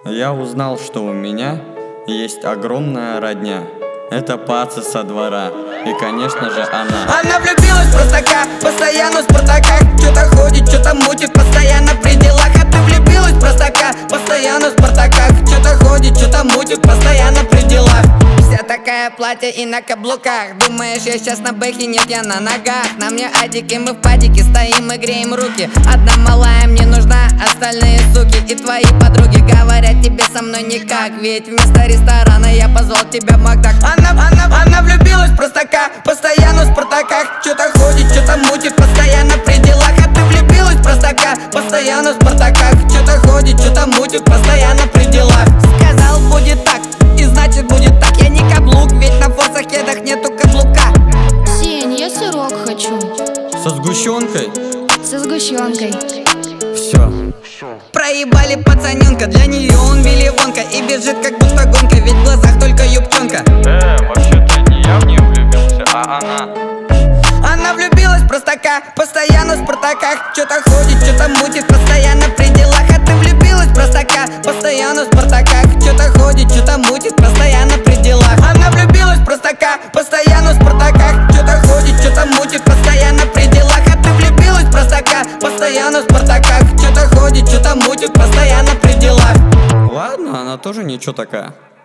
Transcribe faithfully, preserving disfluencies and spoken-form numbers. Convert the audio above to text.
Я узнал, что у меня есть огромная родня. Это пацы со двора. И, конечно же, она. Она влюбилась в простака, постоянно в спартаках. Что-то ходит, что-то мутит, постоянно при делах. А ты влюбилась в простака, постоянно в спартаках. Что-то ходит, что-то мутит, постоянно при делах. Вся такая платье и на каблуках. Думаешь, я сейчас на бэхе? Нет, я на ногах. На мне адики, мы в падике стоим и греем руки. Одна малая мне нужна, остальные суки. И твои подруги говорят тебе со мной никак. Ведь вместо ресторана я позвал тебя в Макдак. Она, она, она влюбилась в простака, постоянно в спартаках. Что-то ходит, что-то мутит, постоянно при делах. А ты влюбилась в простака, постоянно в спартаках. Что-то ходит, что-то мутит, постоянно при делах. Сказал, будет так, и значит будет так. Я не каблук, ведь на форсах кедах нету каблука. Сень, я сырок хочу. Со сгущенкой? Со сгущенкой. Все. Проебали пацаненка, для нее он миллионка. И бежит как будто гонка, ведь в глазах только юбчонка. Э, вообще-то не я в нее влюбился, а она. Она влюбилась в простака, постоянно в спартаках. Что-то ходит, что-то мутит, постоянно при делах. А ты влюбилась в простака, постоянно в спартаках. Что-то ходит, что-то мутит, постоянно при делах. Она влюбилась в простака, постоянно в спартаках. Что-то ходит, что-то мутит, постоянно при делах. А ты влюбилась в простака, постоянно в спартаках. Что-то ходит, что-то мутит, постоянно при делах. Ладно, она тоже ничего такая.